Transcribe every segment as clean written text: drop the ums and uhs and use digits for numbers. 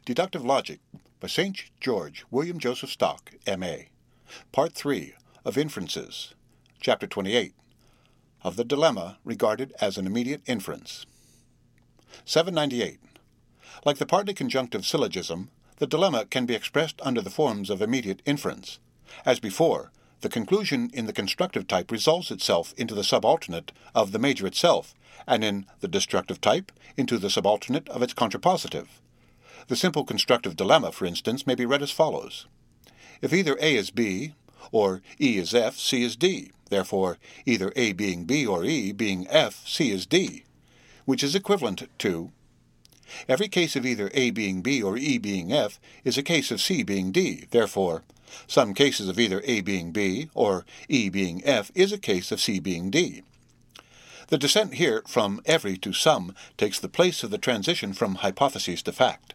Deductive Logic by St. George William Joseph Stock, M.A. Part 3 of Inferences, Chapter 28, of the Dilemma Regarded as an Immediate Inference. 798. Like the partly conjunctive syllogism, the dilemma can be expressed under the forms of immediate inference. As before, the conclusion in the constructive type resolves itself into the subalternate of the major itself, and in the destructive type into the subalternate of its contrapositive. The simple constructive dilemma, for instance, may be read as follows. If either A is B, or E is F, C is D, therefore either A being B or E being F, C is D, which is equivalent to every case of either A being B or E being F is a case of C being D, therefore some cases of either A being B or E being F is a case of C being D. The descent here from every to some takes the place of the transition from hypothesis to fact.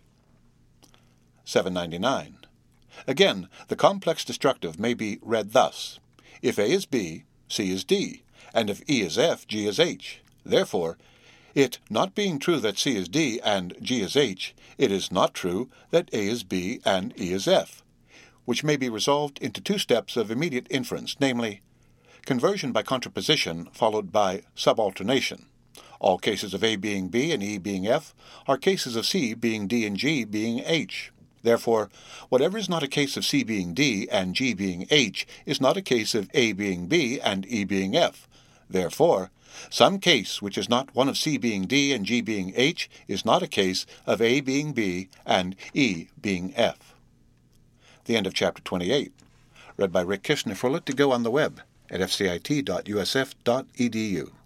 799. Again, the complex destructive may be read thus. If A is B, C is D, and if E is F, G is H. Therefore, it not being true that C is D and G is H, it is not true that A is B and E is F, which may be resolved into two steps of immediate inference, namely, conversion by contraposition followed by subalternation. All cases of A being B and E being F are cases of C being D and G being H. Therefore, whatever is not a case of C being D and G being H is not a case of A being B and E being F. Therefore, some case which is not one of C being D and G being H is not a case of A being B and E being F. The end of Chapter 28. Read by Rick Kishner. For Let to Go on the web at fcit.usf.edu.